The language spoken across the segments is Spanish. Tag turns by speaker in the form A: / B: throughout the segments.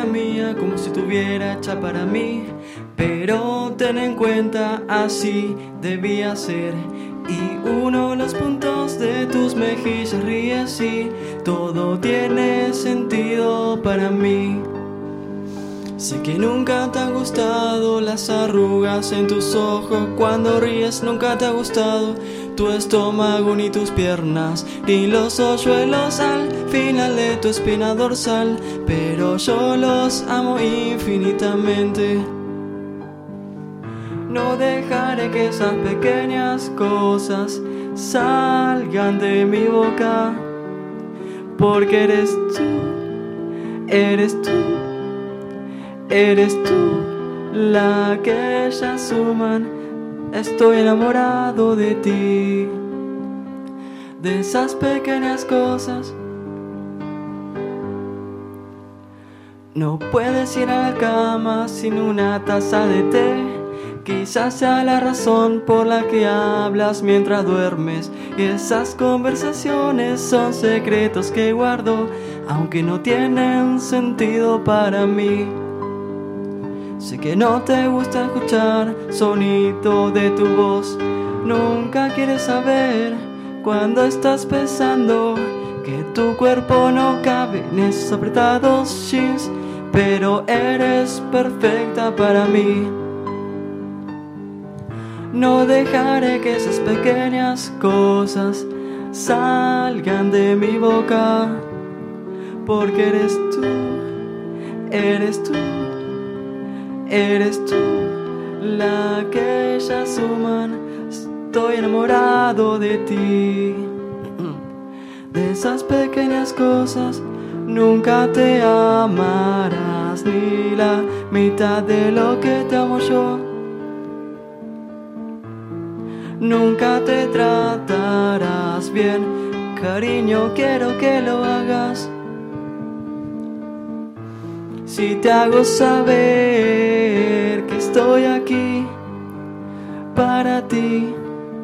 A: la mía, como si estuviera hecha para mí. Pero ten en cuenta, así debía ser. Y uno los puntos de tus mejillas ríe, sí, todo tiene sentido para mí. Sé que nunca te han gustado las arrugas en tus ojos cuando ríes, nunca te ha gustado tu estómago ni tus piernas, ni los hoyuelos al final de tu espina dorsal, pero yo los amo infinitamente. No dejaré que esas pequeñas cosas salgan de mi boca, porque eres tú, eres tú. Eres tú la que ellas suman, estoy enamorado de ti, de esas pequeñas cosas. No puedes ir a la cama sin una taza de té, quizás sea la razón por la que hablas mientras duermes, y esas conversaciones son secretos que guardo, aunque no tienen sentido para mí. Sé que no te gusta escuchar sonido de tu voz, nunca quieres saber cuando estás pensando que tu cuerpo no cabe en esos apretados jeans, pero eres perfecta para mí. No dejaré que esas pequeñas cosas salgan de mi boca, porque eres tú, eres tú. Eres tú la que ellas suman, estoy enamorado de ti. De esas pequeñas cosas nunca te amarás ni la mitad de lo que te amo yo. Nunca te tratarás bien, cariño, quiero que lo hagas. Si te hago saber que estoy aquí para ti,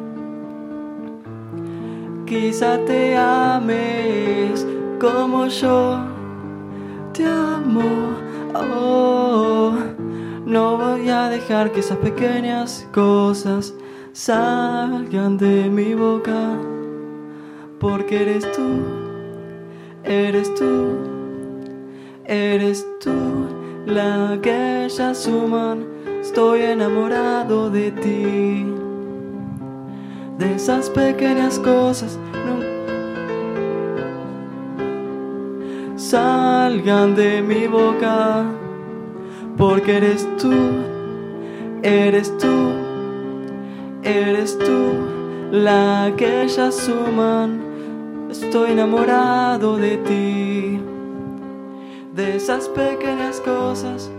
A: quizá te ames como yo te amo. Oh, no voy a dejar que esas pequeñas cosas salgan de mi boca, porque eres tú, eres tú. Eres tú la que ellas suman, estoy enamorado de ti. De esas pequeñas cosas salgan de mi boca, porque eres tú, eres tú, eres tú la que ellas suman, estoy enamorado de ti. De esas pequeñas cosas